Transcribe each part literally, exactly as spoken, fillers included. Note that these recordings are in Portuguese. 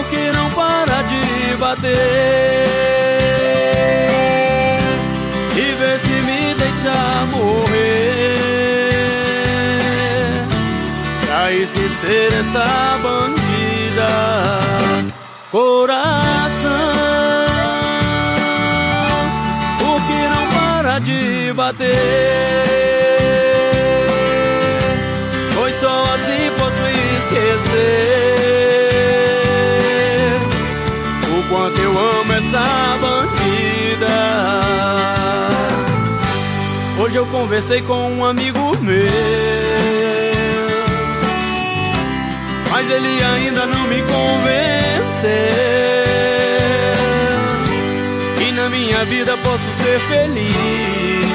que não para de bater e vê se me deixa morrer pra esquecer essa bandida. Coração, o que não para de bater, pois só assim posso esquecer o quanto eu amo essa bandida. Hoje eu conversei com um amigo meu, mas ele ainda não me convenceu que na minha vida posso ser feliz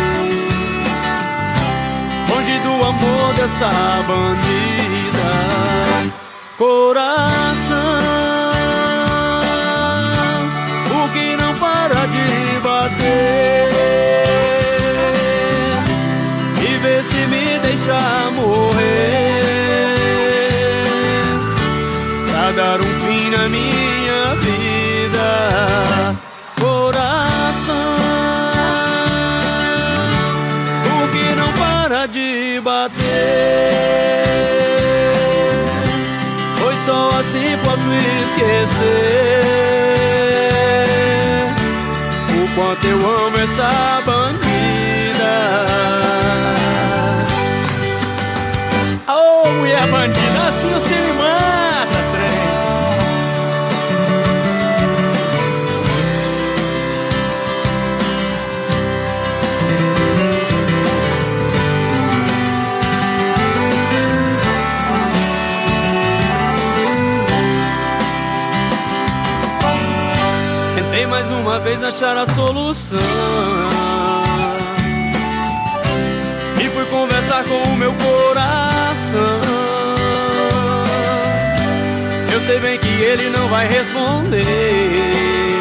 longe do amor dessa bandida. Coração, o que não para de bater e vê se me deixa morrer pra dar um fim na minha vida. Coração, o que não para de bater, pois só assim posso esquecer o quanto eu amo essa bandida. Ô, oh, mulher bandida, assim você me mata, trem. Tentei mais uma vez achar a solução e fui conversar com o meu coração. Eu sei bem que ele não vai responder,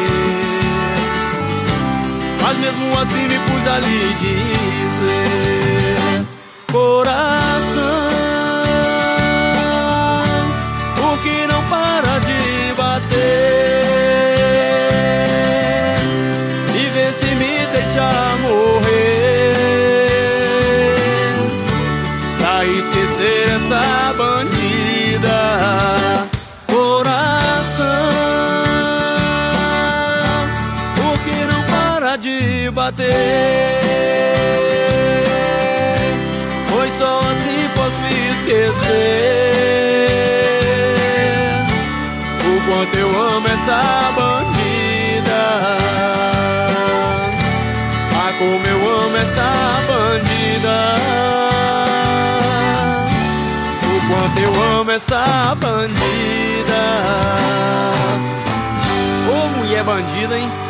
mas mesmo assim me pus a lhe dizer. Coração, o que não para de bater e vê se me deixa morrer pra esquecer essa bandida. Coração, o que não para de bater, pois só assim posso esquecer o quanto eu amo essa bandida. Ah, como eu amo essa bandida, o quanto eu amo essa bandida. Ô, mulher bandida, hein?